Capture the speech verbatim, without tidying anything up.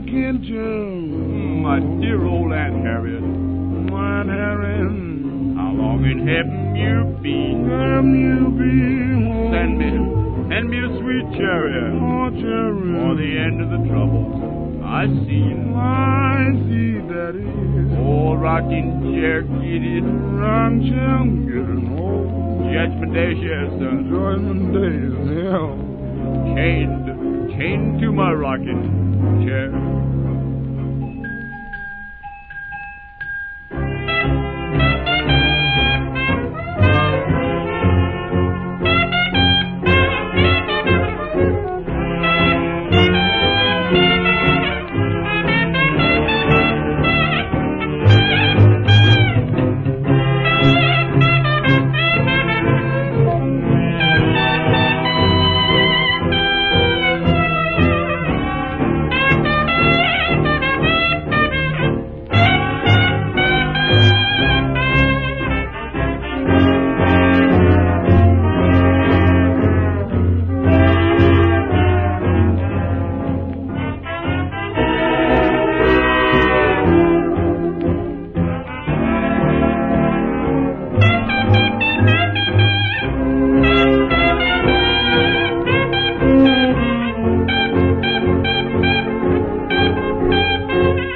can't you? My dear old Aunt Harriet. My Aunt Harriet. How long in heaven you been? Heaven you been? Send me, send me a sweet chariot. Oh, chariot. For the end of the trouble. I see you. I see, Daddy. Oh, rocking chair, get it. Rocking chair, get it. Oh. Judgment Day, yes, sir. Judgment Day, yeah. Chained, chained to my rocking chair.